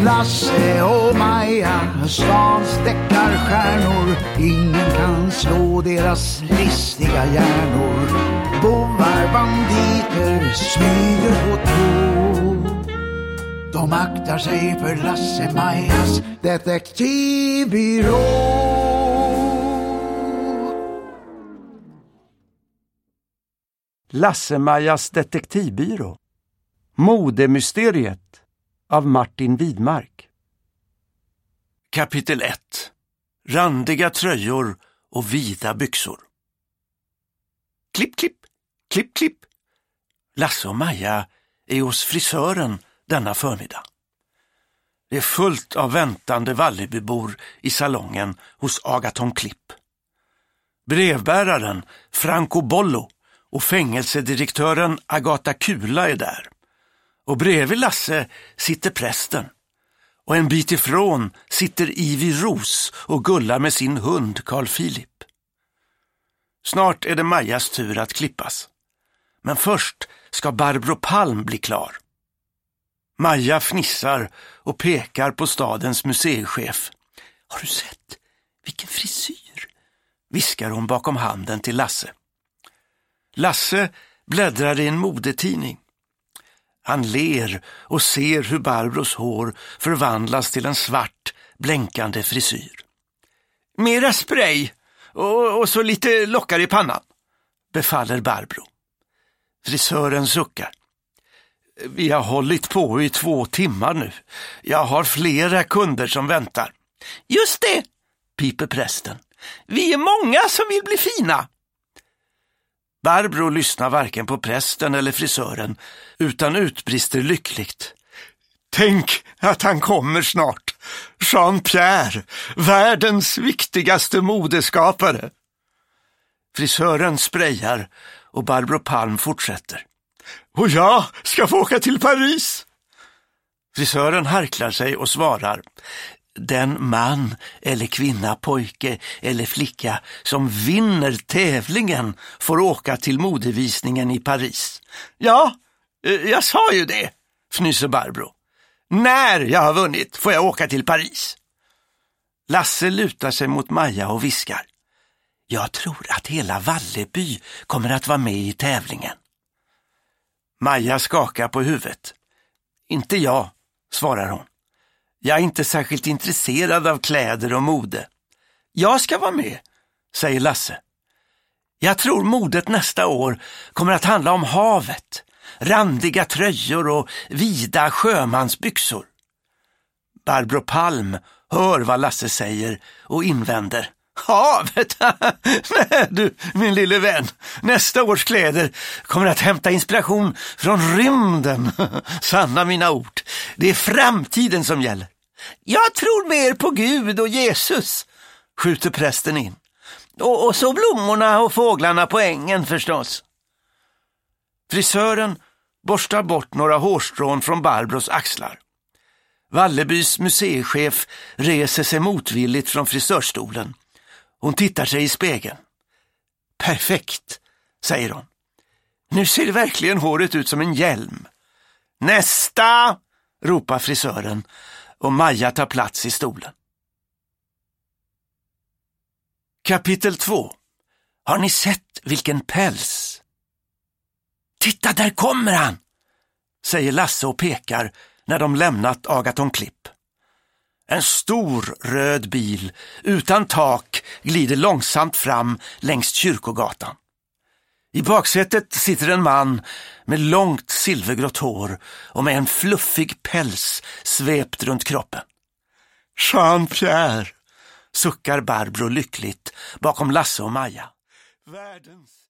Lasse och Maja, stans deckarstjärnor. Ingen kan slå deras listiga hjärnor. Bovar, banditer, smyger på tå. De aktar sig för Lasse-Majas detektivbyrå. Lasse-Majas detektivbyrå. Modemysteriet av Martin Widmark. Kapitel 1. Randiga tröjor och vida byxor. Klipp, klipp, klipp, klipp. Lasse och Maja är hos frisören denna förmiddag. Det är fullt av väntande Vallebybor i salongen hos Agaton Klipp. Brevbäraren Franco Bollo och fängelsedirektören Agatha Kula är där. Och bredvid Lasse sitter prästen. Och en bit ifrån sitter Ivy Ros och gullar med sin hund Carl Philip. Snart är det Majas tur att klippas. Men först ska Barbro Palm bli klar. Maja fnissar och pekar på stadens museichef. Har du sett? Vilken frisyr! Viskar hon bakom handen till Lasse. Lasse bläddrar i en modetidning. Han ler och ser hur Barbros hår förvandlas till en svart, blänkande frisyr. Mera spray och så lite lockar i pannan, befaller Barbro. Frisören suckar. Vi har hållit på i 2 timmar nu. Jag har flera kunder som väntar. Just det, piper prästen. Vi är många som vill bli fina. Barbro lyssnar varken på prästen eller frisören utan utbrister lyckligt. Tänk att han kommer snart. Jean-Pierre, världens viktigaste modeskapare. Frisören sprayar och Barbro Palm fortsätter. Och jag ska få åka till Paris. Frisören harklar sig och svarar. Den man eller kvinna, pojke eller flicka som vinner tävlingen får åka till modevisningen i Paris. Ja, jag sa ju det, fnyser Barbro. När jag har vunnit får jag åka till Paris. Lasse lutar sig mot Maja och viskar. Jag tror att hela Valleby kommer att vara med i tävlingen. Maja skakar på huvudet. Inte jag, svarar hon. Jag är inte särskilt intresserad av kläder och mode. Jag ska vara med, säger Lasse. Jag tror modet nästa år kommer att handla om havet. Randiga tröjor och vida sjömansbyxor. Barbro Palm hör vad Lasse säger och invänder. Havet? Nej du, min lille vän. Nästa års kläder kommer att hämta inspiration från rymden. Sanna mina ord. Det är framtiden som gäller. Jag tror mer på Gud och Jesus, skjuter prästen in. Och så blommorna och fåglarna på ängen förstås. Frisören borstar bort några hårstrån från Barbros axlar. Vallebys museichef reser sig motvilligt från frisörstolen. Hon tittar sig i spegeln. Perfekt, säger hon. Nu ser verkligen håret ut som en hjälm. Nästa, ropar frisören och Maja tar plats i stolen. Kapitel 2. Har ni sett vilken päls? Titta, där kommer han, säger Lasse och pekar när de lämnat Agaton Klipp. En stor röd bil utan tak glider långsamt fram längs Kyrkogatan. I baksätet sitter en man med långt silvergrått hår och med en fluffig päls svept runt kroppen. Jean-Pierre, suckar Barbro lyckligt bakom Lasse och Maja. Världens